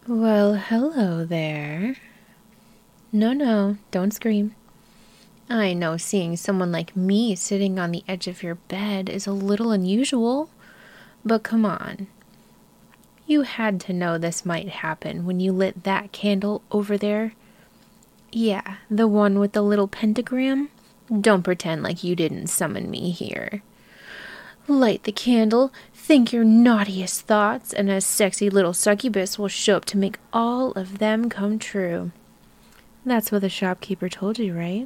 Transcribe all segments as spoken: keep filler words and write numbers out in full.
Well, hello there. No, no, don't scream. I know seeing someone like me sitting on the edge of your bed is a little unusual, but come on. You had to know this might happen when you lit that candle over there. Yeah, the one with the little pentagram. Don't pretend like you didn't summon me here. Light the candle, think your naughtiest thoughts, and a sexy little succubus will show up to make all of them come true. That's what the shopkeeper told you, right?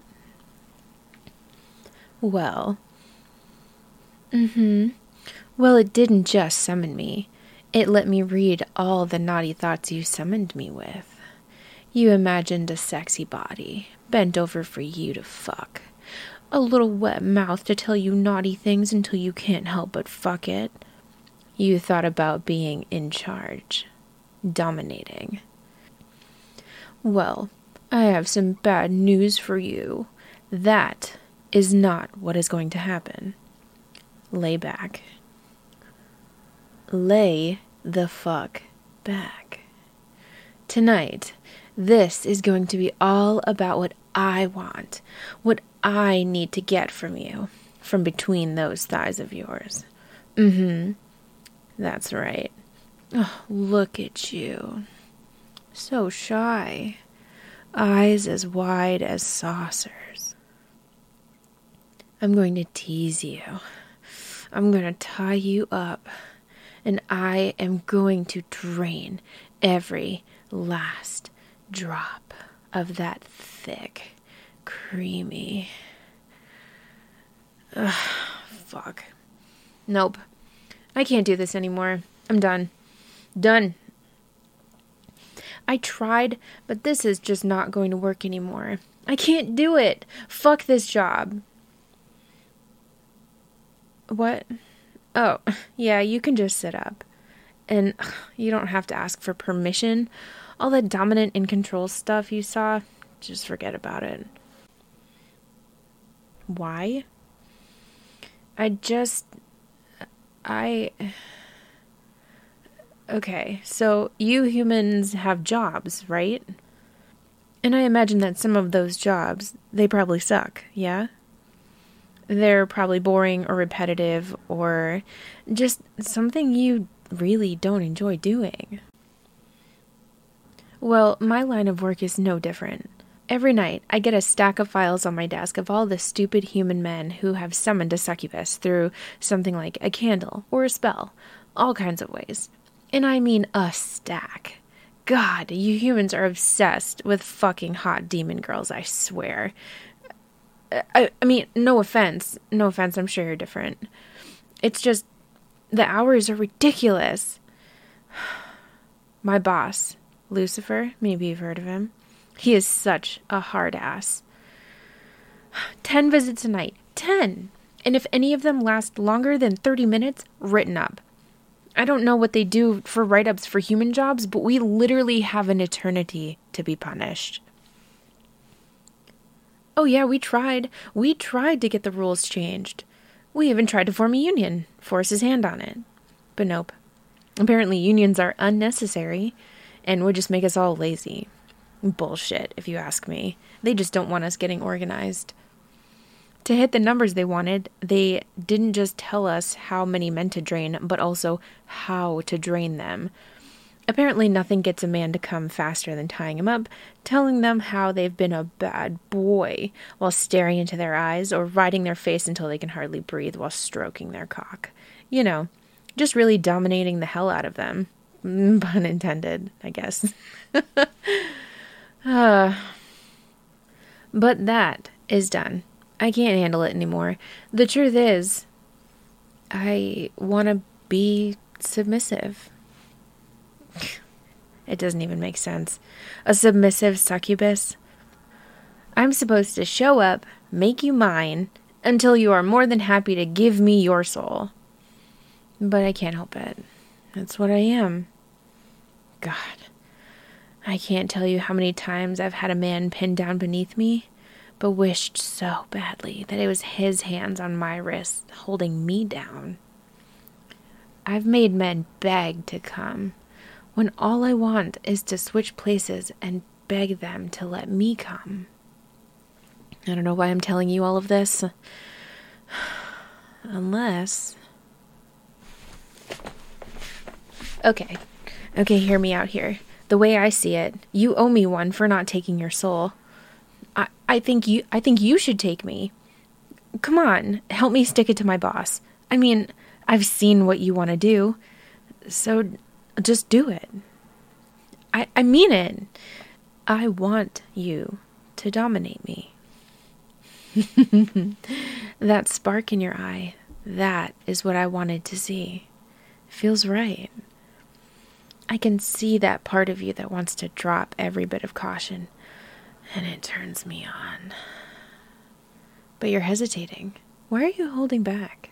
Well, mm-hmm. Well, it didn't just summon me. It let me read all the naughty thoughts you summoned me with. You imagined a sexy body, bent over for you to fuck. A little wet mouth to tell you naughty things until you can't help but fuck it. You thought about being in charge, dominating. Well, I have some bad news for you. That is not what is going to happen. Lay back. Lay the fuck back. Tonight, this is going to be all about what I want, what I need to get from you, from between those thighs of yours. Mm-hmm. That's right. Oh, look at you. So shy. Eyes as wide as saucers. I'm going to tease you. I'm going to tie you up. And I am going to drain every last drop of that thick, creamy... Ugh, fuck. Nope. I can't do this anymore. I'm done. Done. I tried, but this is just not going to work anymore. I can't do it. Fuck this job. What? Oh, yeah, you can just sit up. And ugh, you don't have to ask for permission. All that dominant and control stuff you saw, just forget about it. Why? I just... I... Okay, so you humans have jobs, right? And I imagine that some of those jobs, they probably suck, yeah? They're probably boring or repetitive or just something you really don't enjoy doing. Well, my line of work is no different. Every night, I get a stack of files on my desk of all the stupid human men who have summoned a succubus through something like a candle or a spell, all kinds of ways. And I mean a stack. God, you humans are obsessed with fucking hot demon girls, I swear. I, I mean, no offense. No offense, I'm sure you're different. It's just, the hours are ridiculous. My boss, Lucifer, maybe you've heard of him. He is such a hard ass. Ten visits a night. Ten! And if any of them last longer than thirty minutes, written up. I don't know what they do for write-ups for human jobs, but we literally have an eternity to be punished. Oh yeah, we tried. We tried to get the rules changed. We even tried to form a union, force his hand on it. But nope. Apparently unions are unnecessary and would just make us all lazy. Bullshit, if you ask me. They just don't want us getting organized. To hit the numbers they wanted, they didn't just tell us how many men to drain, but also how to drain them. Apparently nothing gets a man to come faster than tying him up, telling them how they've been a bad boy while staring into their eyes or riding their face until they can hardly breathe while stroking their cock. You know, just really dominating the hell out of them. Pun intended, I guess. uh, but that is done. I can't handle it anymore. The truth is, I want to be submissive. It doesn't even make sense. A submissive succubus? I'm supposed to show up, make you mine, until you are more than happy to give me your soul. But I can't help it. That's what I am. God. I can't tell you how many times I've had a man pinned down beneath me, but wished so badly that it was his hands on my wrists holding me down. I've made men beg to come, when all I want is to switch places and beg them to let me come. I don't know why I'm telling you all of this. Unless... Okay. Okay, hear me out here. The way I see it, you owe me one for not taking your soul. I, I think you I think you should take me. Come on, help me stick it to my boss. I mean, I've seen what you want to do. So just do it. I I mean it. I want you to dominate me. That spark in your eye, that is what I wanted to see. Feels right. I can see that part of you that wants to drop every bit of caution, and it turns me on. But you're hesitating. Why are you holding back?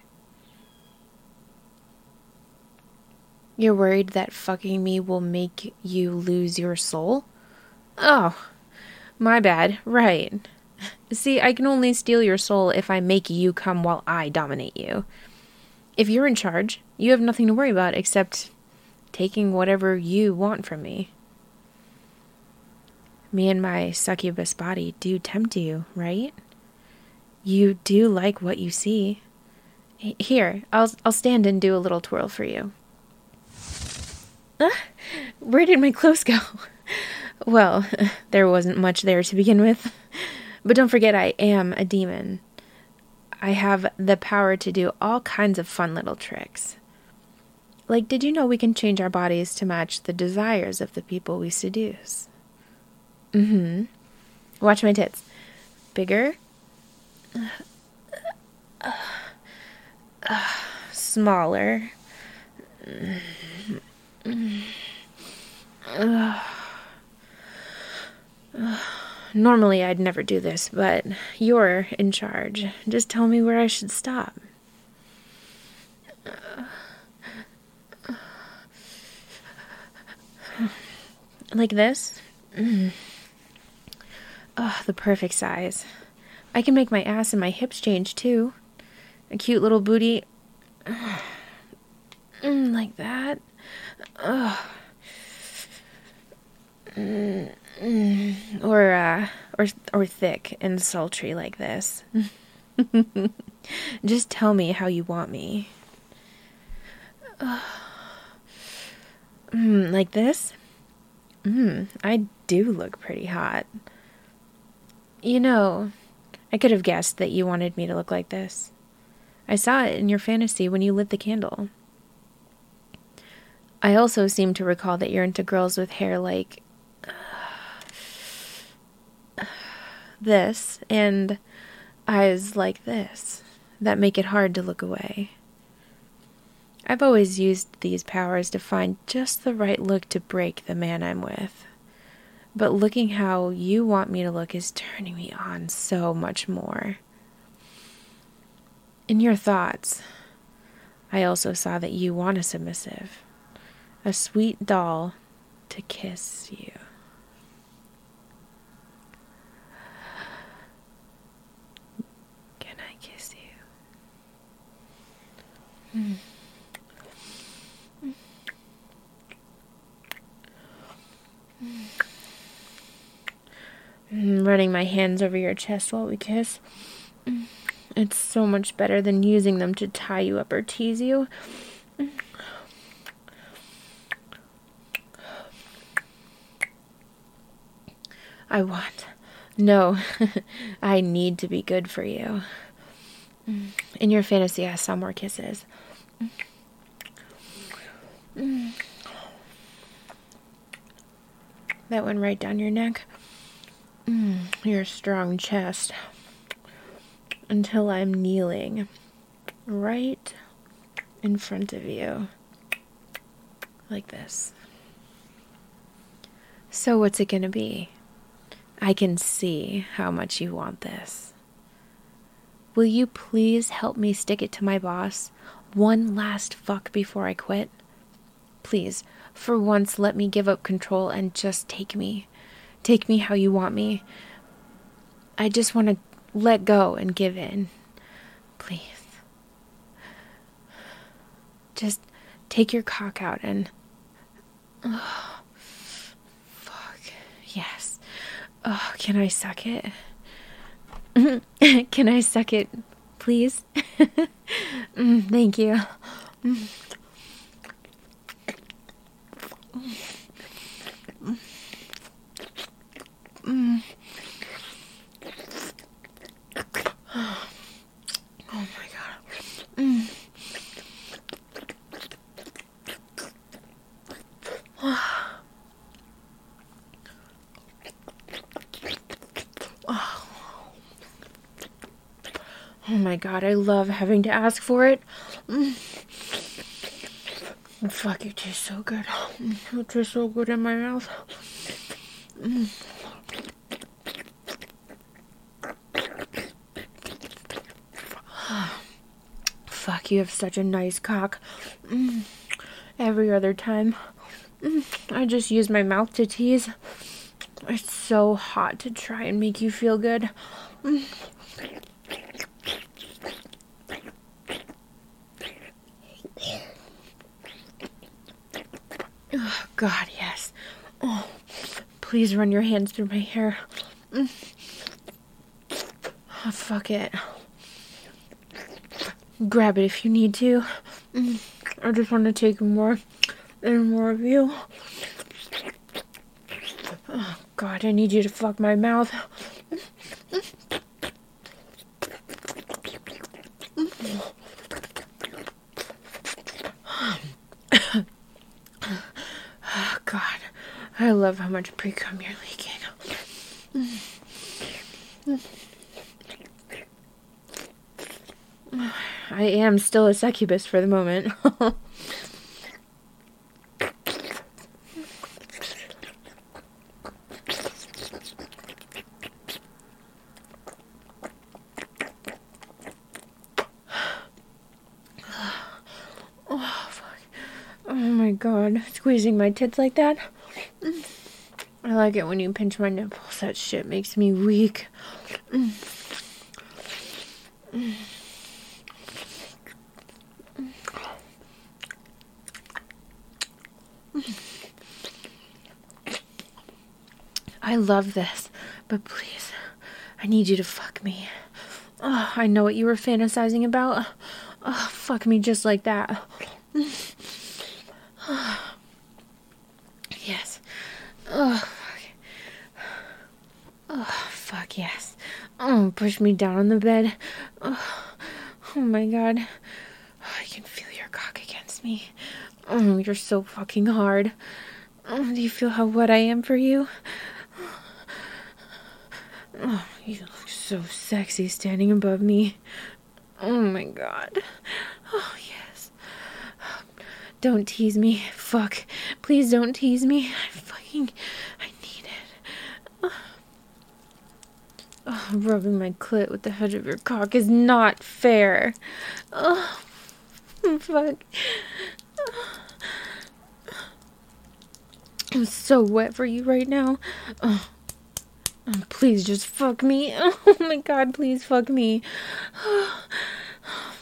You're worried that fucking me will make you lose your soul? Oh, my bad. Right. See, I can only steal your soul if I make you come while I dominate you. If you're in charge, you have nothing to worry about except taking whatever you want from me. Me and my succubus body do tempt you, right? You do like what you see. Here, I'll I'll stand and do a little twirl for you. Ah, where did my clothes go? Well, there wasn't much there to begin with. But don't forget, I am a demon. I have the power to do all kinds of fun little tricks. Like, did you know we can change our bodies to match the desires of the people we seduce? Mm-hmm. Watch my tits. Bigger. Uh, uh, smaller. Uh, uh, normally I'd never do this, but you're in charge. Just tell me where I should stop. Like this? Mm. Oh, the perfect size. I can make my ass and my hips change, too. A cute little booty. Mm, like that. Oh. Mm, mm. Or, uh, or, or thick and sultry like this. Just tell me how you want me. Oh. Mm, like this? Mm, I do look pretty hot. You know, I could have guessed that you wanted me to look like this. I saw it in your fantasy when you lit the candle. I also seem to recall that you're into girls with hair like uh, this and eyes like this that make it hard to look away. I've always used these powers to find just the right look to break the man I'm with. But looking how you want me to look is turning me on so much more. In your thoughts, I also saw that you want a submissive, a sweet doll to kiss you. Can I kiss you? Hmm. Running my hands over your chest while we kiss. It's so much better than using them to tie you up or tease you. I want. No, I need to be good for you. In your fantasy, I saw more kisses. That went right down your neck. Mm, your strong chest. Until I'm kneeling right in front of you. Like this. So what's it gonna be? I can see how much you want this. Will you please help me stick it to my boss one last fuck before I quit? Please, for once, let me give up control and just take me. Take me how you want me. I just want to let go and give in. Please. Just take your cock out and Oh, fuck. Yes. Oh, can I suck it? Can I suck it, please? mm, thank you. Mm. Mm. Oh my god. Mm. Oh my god, I love having to ask for it. Mm. Oh, fuck, it tastes so good. It tastes so good in my mouth. Mm. Fuck, you have such a nice cock. Mm. Every other time, mm. I just use my mouth to tease. It's so hot to try and make you feel good. Mm. Oh, God, yes. Oh, please run your hands through my hair. Mm. Oh, fuck it. Grab it if you need to. Mm. I just want to take more and more of you. Oh, God, I need you to fuck my mouth. Oh, God, I love how much pre-cum you're leaking. I am still a succubus for the moment. Oh, fuck. Oh my god, squeezing my tits like that. I like it when you pinch my nipples. That shit makes me weak. Mm. Mm. I love this, but please, I need you to fuck me. Oh, I know what you were fantasizing about. Oh, fuck me just like that. Oh. Yes. Oh, fuck. Oh, fuck, yes. Oh, push me down on the bed. Oh, oh my god. Oh, I can feel your cock against me. Oh, you're so fucking hard. Oh, do you feel how wet I am for you? Oh, you look so sexy standing above me. Oh my god. Oh, yes. Don't tease me. Fuck. Please don't tease me. I fucking... I need it. Oh. Oh, rubbing my clit with the edge of your cock is not fair. Oh, fuck. I'm so wet for you right now. Oh. Oh, please just fuck me. Oh my god, please fuck me. Oh, oh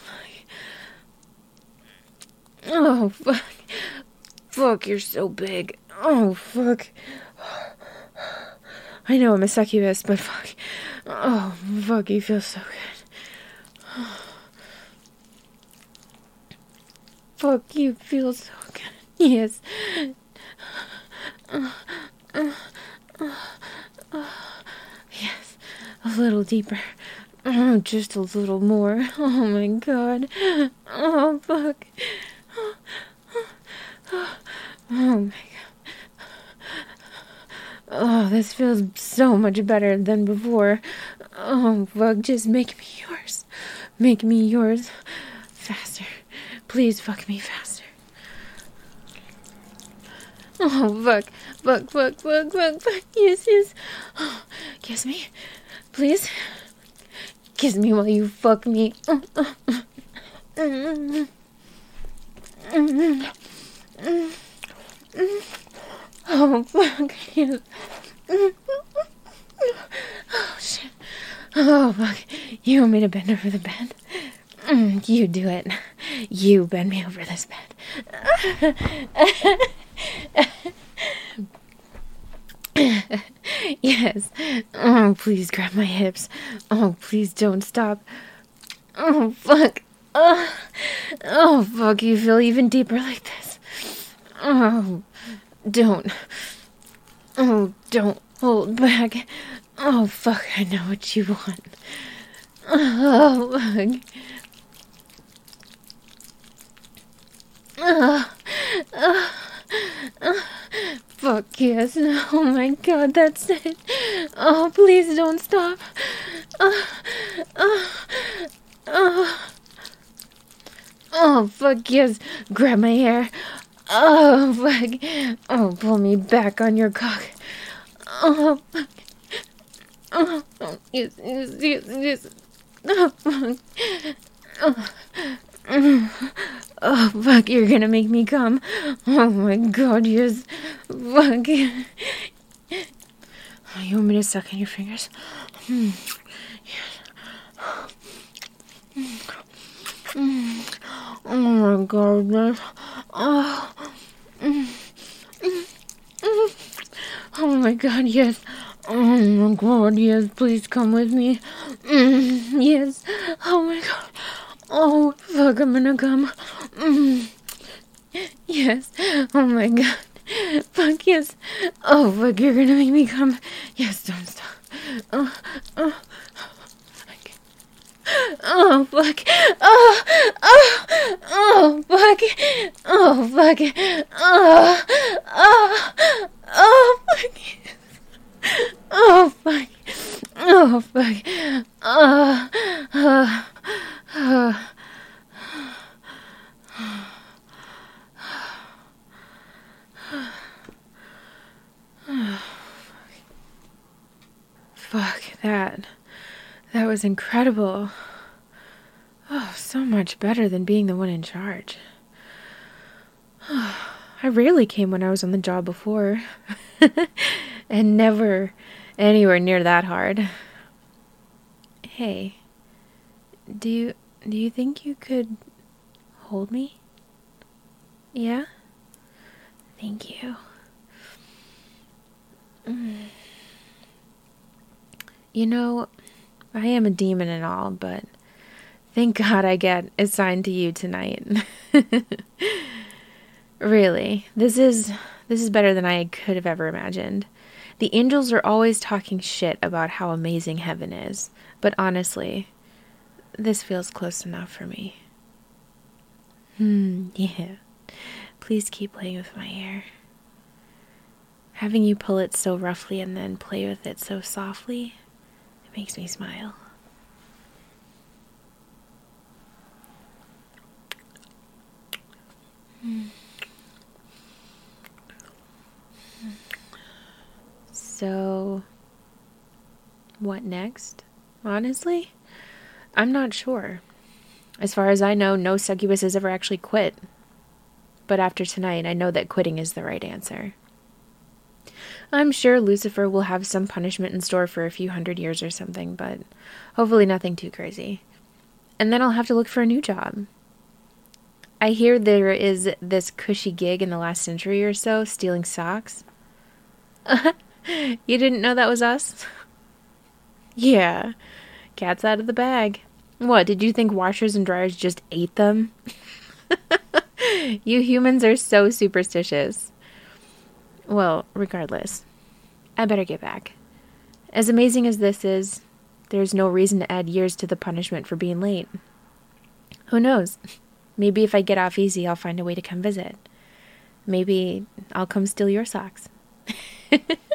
fuck. Oh, fuck. Fuck, you're so big. Oh, fuck. I know I'm a succubus, but fuck. Oh, fuck, you feel so good. Fuck, you feel so good. Yes. Uh, uh, uh, uh. Yes, a little deeper. Oh, just a little more. Oh my god. Oh, fuck. Oh, oh my god. Oh, this feels so much better than before. Oh, fuck, just make me yours. Make me yours. Faster. Please fuck me faster. Oh, fuck. Fuck, fuck, fuck, fuck, fuck. Yes, yes. Oh, kiss me. Please. Kiss me while you fuck me. Oh, oh, oh fuck. Yes. Oh, shit. Oh, fuck. You want me to bend over the bed? Mm, you do it. You bend me over this bed. Yes. Oh, please grab my hips. Oh, please don't stop. Oh, fuck. Oh, oh fuck, you feel even deeper like this. Oh, don't. Oh, don't hold back. Oh, fuck, I know what you want. Oh, fuck. Oh, oh, oh. Fuck yes. Oh my god, that's it. Oh, please don't stop. Oh, oh, oh. Oh, fuck yes. Grab my hair. Oh, fuck. Oh, pull me back on your cock. Oh, fuck. Oh, oh yes, yes, yes, yes. Oh, fuck. Oh. Oh, fuck, you're gonna make me come. Oh my god, yes. Fuck. Oh, you want me to suck on your fingers? Mm. Yes. Mm. Oh my god, yes. Oh. Mm. Mm. Oh my god, yes. Oh my god, yes. Please come with me. Mm. Yes. Oh my god. Oh, fuck, I'm gonna come. Mm. Yes. Oh my god. Fuck, yes. Oh, fuck, you're gonna make me come. Yes, don't stop. Oh, oh, fuck. Oh, fuck. Oh, oh, oh, fuck. Oh, fuck. Oh, oh, oh, fuck. Oh, fuck. Oh, fuck. Oh, oh. Oh. Fuck, that. That was incredible. Oh, so much better than being the one in charge. Oh, I rarely came when I was on the job before. And never anywhere near that hard. Hey. Do you do you think you could hold me? Yeah? Thank you. Mm. You know, I am a demon and all, but thank God I get assigned to you tonight. Really, this is this is better than I could have ever imagined. The angels are always talking shit about how amazing heaven is, but honestly, this feels close enough for me. Hmm, yeah. Please keep playing with my hair. Having you pull it so roughly and then play with it so softly, it makes me smile. Hmm. So, what next? Honestly, I'm not sure. As far as I know, no succubus has ever actually quit. But after tonight, I know that quitting is the right answer. I'm sure Lucifer will have some punishment in store for a few hundred years or something, but hopefully nothing too crazy. And then I'll have to look for a new job. I hear there is this cushy gig in the last century or so, stealing socks. You didn't know that was us? Yeah. Cat's out of the bag. What, did you think washers and dryers just ate them? You humans are so superstitious. Well, regardless, I better get back. As amazing as this is, there's no reason to add years to the punishment for being late. Who knows? Maybe if I get off easy, I'll find a way to come visit. Maybe I'll come steal your socks.